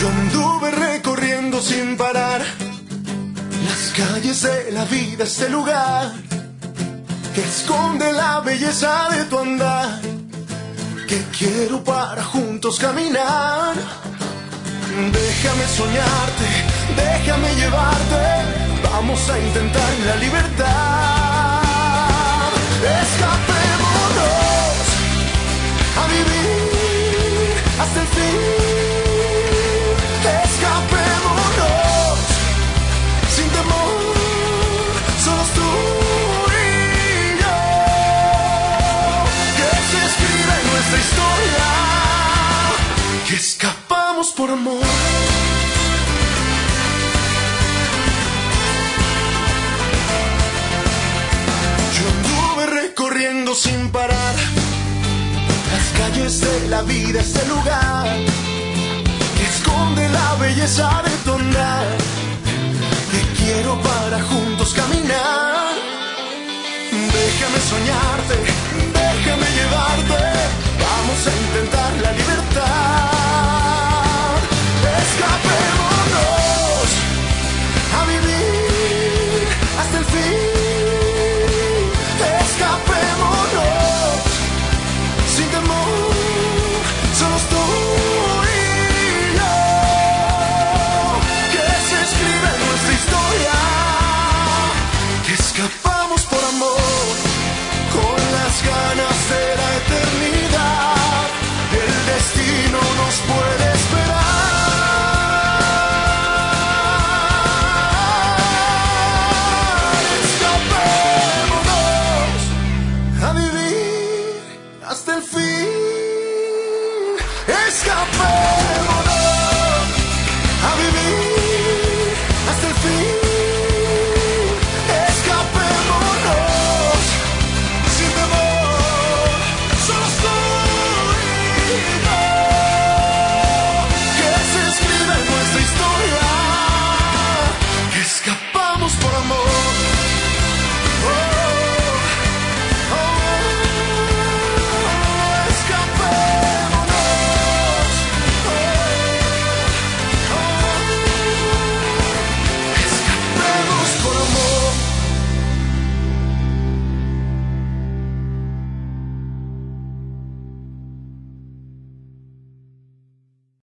anduve recorriendo sin parar las calles de la vida, este lugar que esconde la belleza de tu andar, que quiero para juntos caminar. Déjame soñarte, déjame llevarte, vamos a intentar la libertad. Escapémonos a vivir hasta el fin. Escapémonos sin temor, solos tú y yo. Que se escriba en nuestra historia que escapamos por amor. Yo anduve recorriendo sin parar las calles de la vida, este lugar que esconde la belleza de tu andar, que quiero para juntos caminar. Déjame soñarte, déjame llevarte, vamos a intentar la libertad. Escapémonos a vivir hasta el fin. Escapémonos sin temor, solos tú y yo. Que se escribe en nuestra historia que escapamos por amor, con las ganas de la eternidad. El destino nos puede esperar. Escapémonos a vivir hasta el fin. Escapémonos.